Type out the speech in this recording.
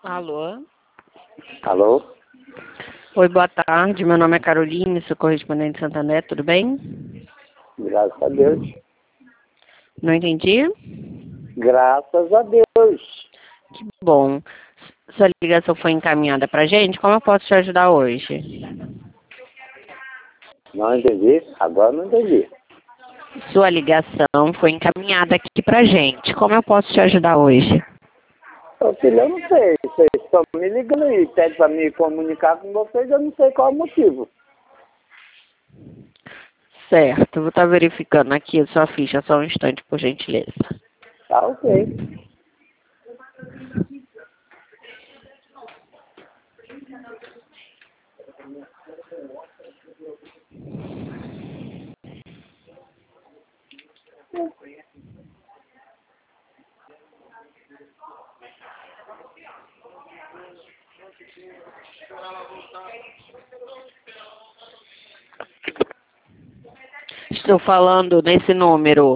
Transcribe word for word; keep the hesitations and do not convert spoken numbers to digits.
Alô? Alô? Oi, boa tarde. Meu nome é Caroline, sou correspondente de Santander, tudo bem? Graças a Deus. Não entendi? Graças a Deus. Que bom. Sua ligação foi encaminhada pra gente? Como eu posso te ajudar hoje? Não entendi? Agora não entendi. Sua ligação foi encaminhada aqui pra gente. Como eu posso te ajudar hoje? Ô filho, eu não sei. Vocês estão me ligando e pedem para me comunicar com vocês, eu não sei qual é o motivo. Certo, vou estar verificando aqui a sua ficha, só um instante, por gentileza. Tá ok. Estou falando nesse número